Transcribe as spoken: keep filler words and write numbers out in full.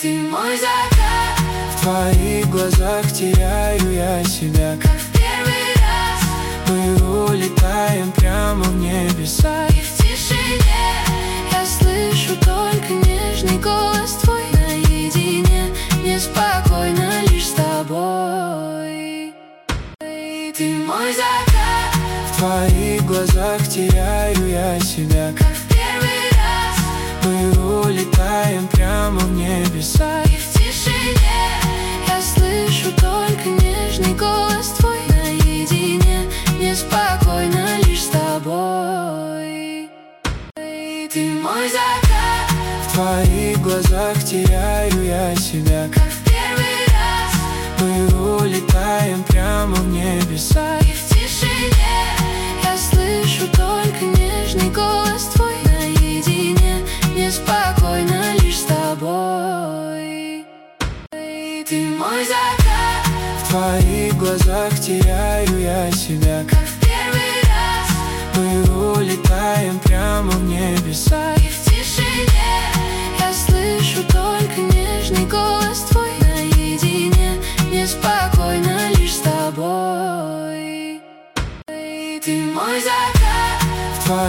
Ты мой закат. В твоих глазах теряю я себя, как в первый раз. Мы улетаем прямо в небеса, и в тишине я слышу только нежный голос твой. Наедине мне спокойно лишь с тобой. Ты мой закат. В твоих глазах теряю я себя, как в первый раз. Мы улетаем прямо в небеса, и в тишине я слышу только нежный голос твой. Наедине мне спокойно лишь с тобой. Ты мой закат. В твоих глазах теряю я себя, как в первый раз. Мы улетаем прямо в небеса, и в тишине я слышу только нежный голос твой. Наедине мне спокойно лишь с тобой. Ты мой закат. В твоих глазах теряю я себя, как в первый раз. Мы улетаем прямо в небеса, и в